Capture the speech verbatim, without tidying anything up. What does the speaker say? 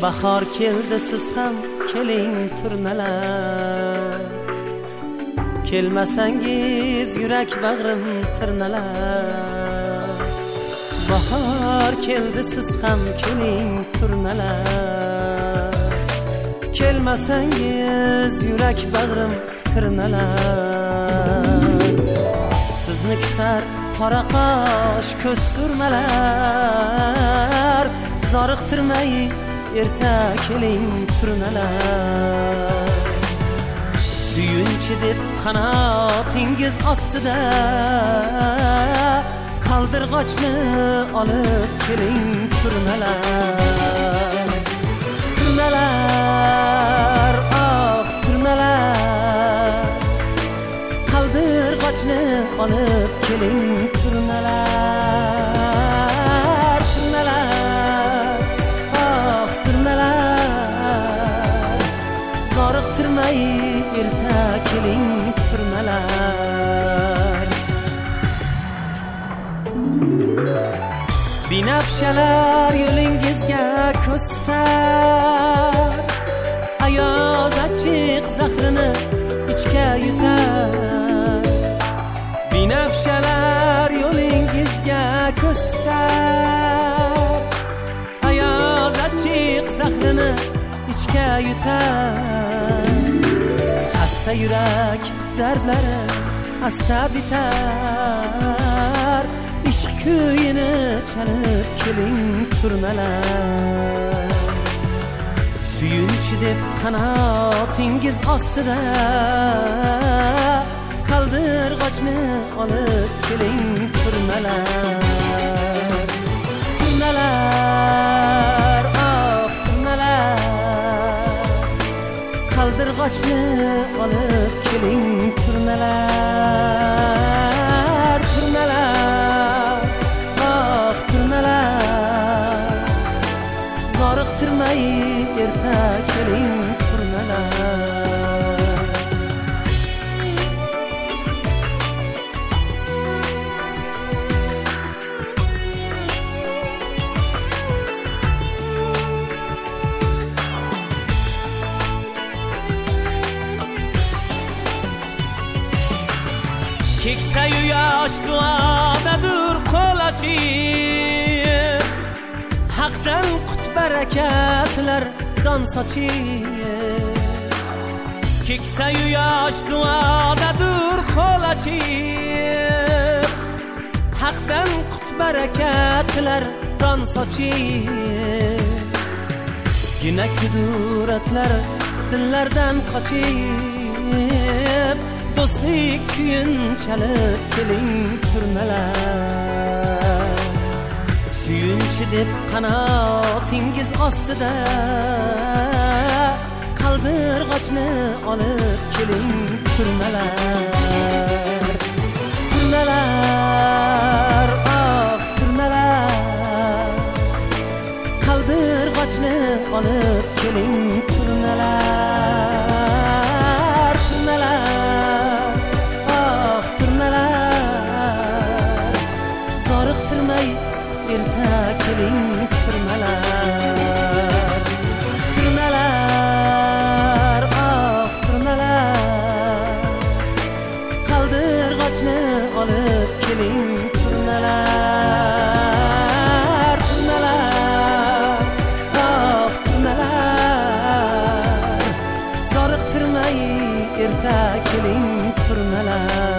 bahor keldi siz ham keling turnalar, kelmasangiz yurak bag'rim tirnalar. Bahor keldi siz ham keling turnalar, kelmasangiz yurak bag'rim tirnalar. Sizni kutar qora qosh ko'z surmalar, zoriqtirmay erta keling turnalar. Suyunchi deb qanotingiz ostida qaldirg'ochni olib keling turnalar. Turnalar, oh turnalar, qaldirg'ochni olib keling turnalar. Turnalar, oh turnalar, zoriqtirmay erta keling turnalar. Binafshalar yo'lingizga ko'z tutar, ayoz achchiq zahrini ichga yutar. Binafshalar yo'lingizga ko'z tutar, ayoz achchiq zahrini ichga yutar. Xasta yurak dardlari asta bitar, ishq kuyini chalib keling turnalar. Suyunchi deb qanotingiz ostida qaldirg'ochni olib keling turnalar. Turnalar, oh turnalar, qaldirg'ochni olib keling turnalar. Turnalar, oh turnalar, zoriqtirmay erta keling turnalar. Keksayu yosh duodadir qo'l ochib, haqdan qut barakatlar don sochib. Keksayu yosh duodadir qo'l ochib, haqdan qut barakatlar don sochib. Gina kuduratlar dillardan qochib, do'stlik kuyin chalib keling turnalar. Suyunchi deb qanotingiz ostida qaldirg'ochni olib keling turnalar. Turnalar, oh turnalar, qaldirg'ochni olib keling turnalar. Turnalar, oh turnalar, zoriqtirmay erta keling turnalar. Turnalar, oh turnalar, qaldirg'ochni olib keling turnalar. Turnalar, oh turnalar, zoriqtirmay erta keling turnalar.